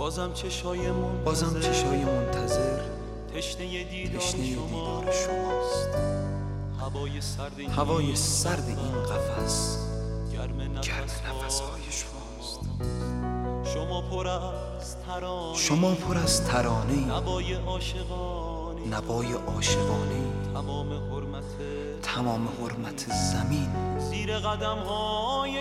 بازم چشای منتظر تشنه دیدار شماست. هوای سرد این قفس گرم نفسهای شماست. شما پر از ترانه‌ای، نوای عاشقانه‌ای، تمام حرمت زمین زیر قدم‌های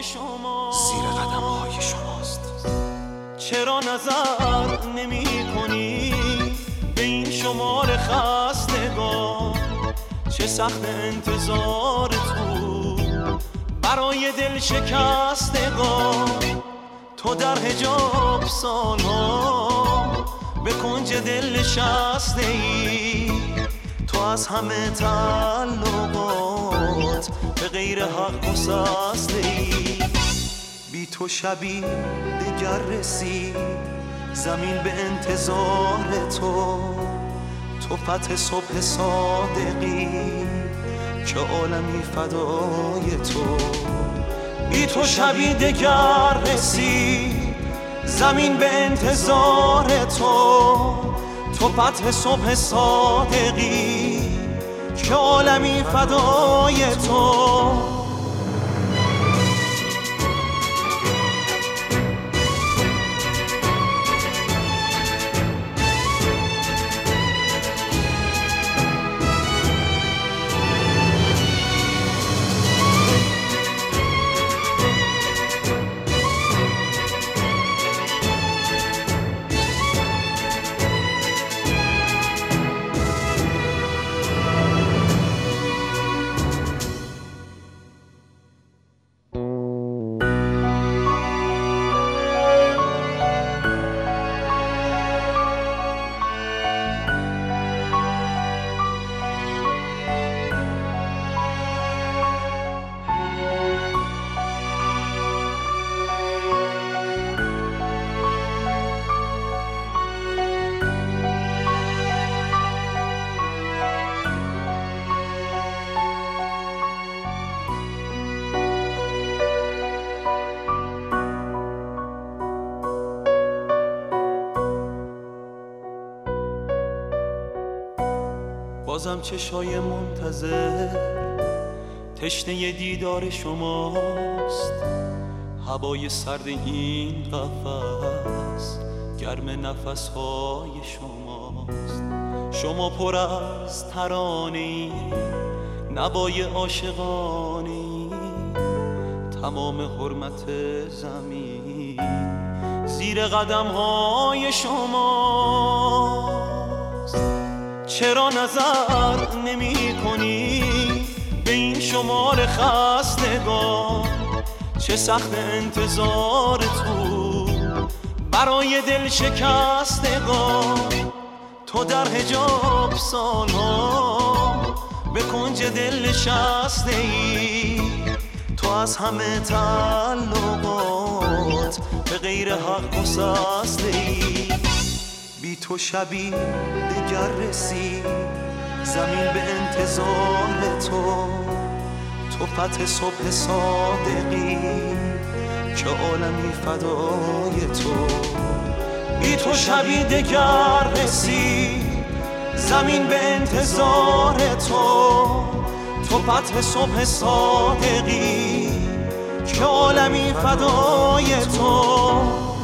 شماست. چرا نظر نمی‌کنی به این شمار خستگان؟ چه سخت انتظار تو برای دل شکستگان. تو در حجاب سالها به کنج دل نشسته ای. تو از همه تعلقات به غیر حق گسسته ای. بی تو شبی دگر رسید زمین به انتظار تو. تو فتح صبح صادقی که عالمی فدای تو. بی تو شبی دگر رسید زمین به انتظار تو. تو فتح صبح صادقی که عالمی فدای تو. بازم چشای منتظر تشنه دیدار شماست. هوای سرد این قفس گرم نفسهای شماست. شما پر از ترانه‌ای، نوای عاشقانه‌ای، تمام حرمت زمین زیر قدم‌های شماست. چرا نظر نمی‌کنی به این شمار خستگان؟ چه سخت انتظار تو برای دل شکستگان. تو در حجاب سالها به کنج دل نشسته ای. تو از همه تعلقات به غیر حق گسسته ای. بی تو شبی دگر رسید زمین به انتظار تو. تو فتح صبح صادقی که عالمی فدای تو. بی تو شبی دگر رسید زمین به انتظار تو. تو فتح صبح صادقی که عالمی فدای تو.